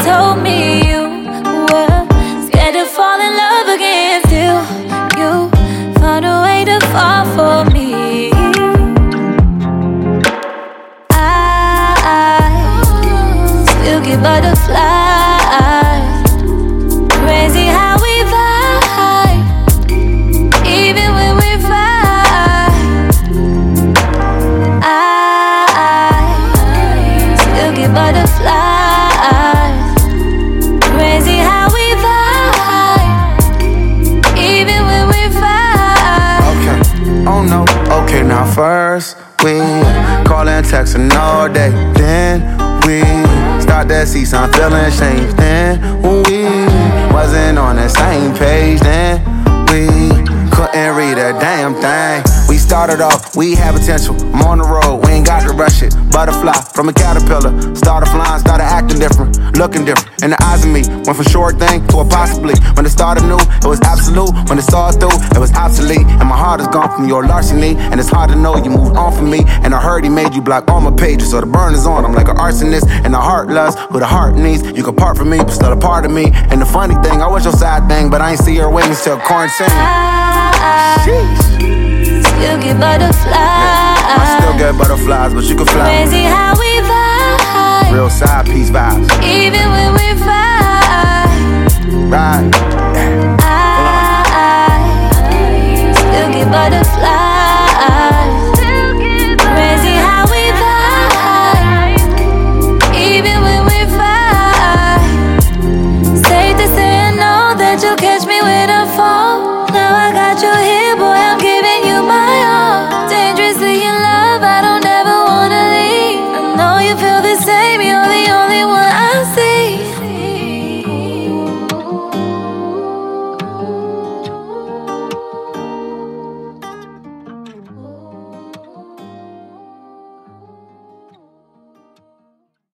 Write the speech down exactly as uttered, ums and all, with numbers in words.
told me you were scared to fall in love again. Still, you found a way to fall for me. I still get butterflies. Crazy how we vibe, even when we fight. I still get butterflies. Crazy how we vibe, even when we fight. Okay, oh no, okay, now first we callin', textin' all day. Then we start to see some feelings change. Then we wasn't on the same page. Then we couldn't read a damn thing. We started off, we had potential. I'm on the road, we ain't got to rush it. Butterfly from a caterpillar. Started flying, started acting different, looking different in the eyes of me. Went from short thing to a possibly. When it started new, it was absolute. When it saw through, it was obsolete. And my heart is gone from your larceny. And it's hard to know you moved on from me. And I heard he made you block all my pages, so the burn is on. I'm like an arsonist, and the heart loves who the heart needs. You can part from me, but still a part of me. And the funny thing, I was your side thing, but I ain't see her waiting till quarantine. Sheesh. Still get butterflies. Yeah, I still get butterflies, but you can fly. Crazy how we vibe. Real side piece vibes. Even when